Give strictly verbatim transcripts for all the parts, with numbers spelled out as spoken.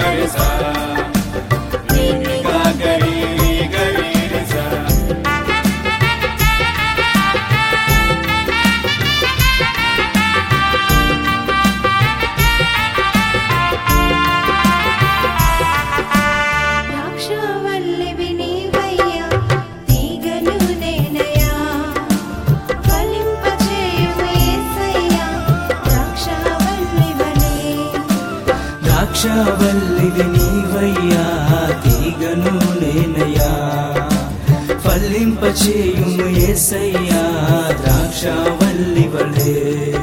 గరి సా ని ని గా గరి రి గరి రి సా. ద్రాక్షవల్లివి నీవయ్యా, తీగను నేనయ్యా, ఫలింపచేయుము యేసయ్యా, ద్రాక్షవల్లివలే. ద్రాక్షవల్లివి నీవయ్యా, తీగను నేనయ్యా, ఫలింపచేయుము యేసయ్యా, ద్రాక్షవల్లివలే.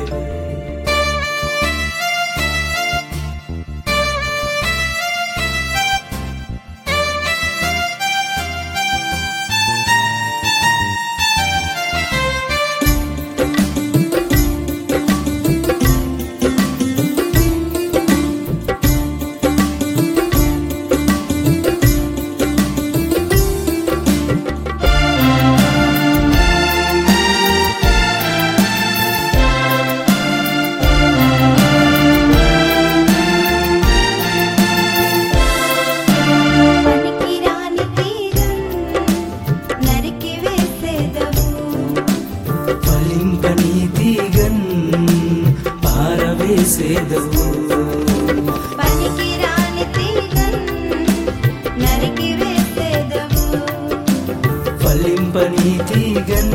పనికిరాని తీగను నరికి వేసేదవు, ఫలింపని తీగన్ పారవేసేదవు. పనికిరాని తీగను నరికి వేసేదవు. ఫలింపని తీగన్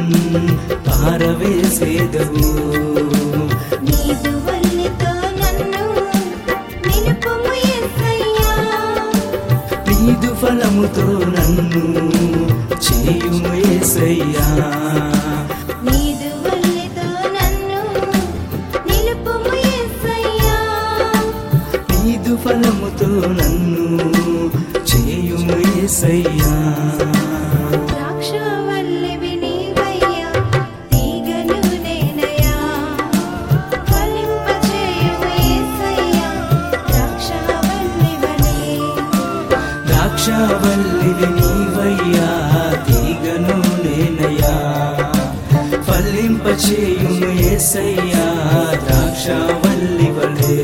పారవేసేదవు. నీదు వల్లితో నన్ను నిలుపుము యేసయ్యా, నీదు ఫలముతో నన్ను చేయుము యేసయ్యా. నీదు వల్లితో నన్ను నిలుపుము యేసయ్యా, నీదు ఫలముతో నన్ను చేయుము యేసయ్యా. ద్రాక్షవల్లివి నీవయ్యా, తీగను నేనయ్యా, ఫలింపచేయుము యేసయ్యా, ద్రాక్షవల్లివలే. ద్రాక్షవల్లివి నీవయ్యా, తీగను నేనయ్యా, ఫలింపచేయుము యేసయ్యా, ద్రాక్షవల్లివలే.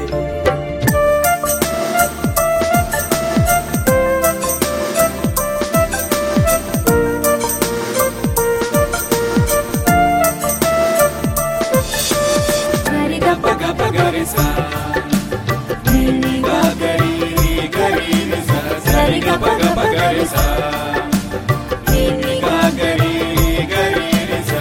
గప గప గరి సా ని ని గా గరి రి గరి రి సా సరి గప గప గరి సా ని ని గా గరి రి గరి రి సా.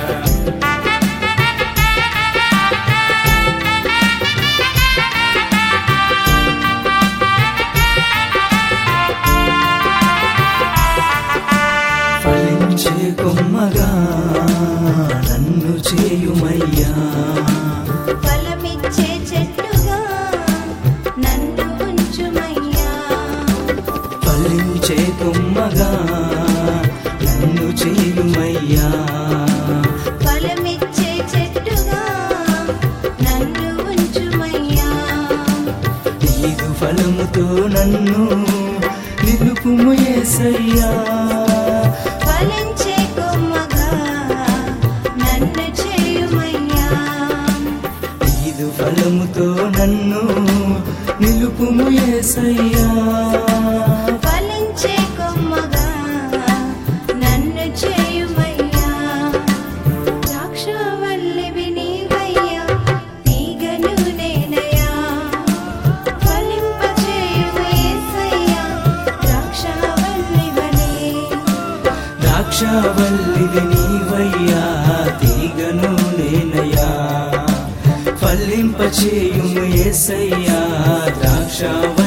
ఫలించే కొమ్మగా నన్ను చేయుమయ్యా, ఫలమిచ్చే చెట్టుగా నన్ను ఉంచుమయ్యా, ఫలించే కొమ్మగా నన్ను చేయుమయ్యా. ఫలమిచ్చే చెట్టుగా నన్ను ఉంచుమయ్యా, నీదు ఫలముతో నన్ను నిలుపుము యేసయ్యా. ఫలించే కొమ్మగా నన్ను చేయుమయ్యా, నీదు ఫలముతో నన్ను నిలుపుము యేసయ్యా. ఫలించే కొమ్మగా నన్ను చేయుమయ్యా. ద్రాక్షవల్లివి నీవయ్యా, తీగను నేనయ్యా, ఫలింపచేయుము యేసయ్యా, ద్రాక్షవల్లివలే. ద్రాక్షవల్లివి నీవయ్యా, తీగను నేనయ్యా, ఫలింపచేయుము యేసయ్యా, ద్రాక్షవల్లివలే.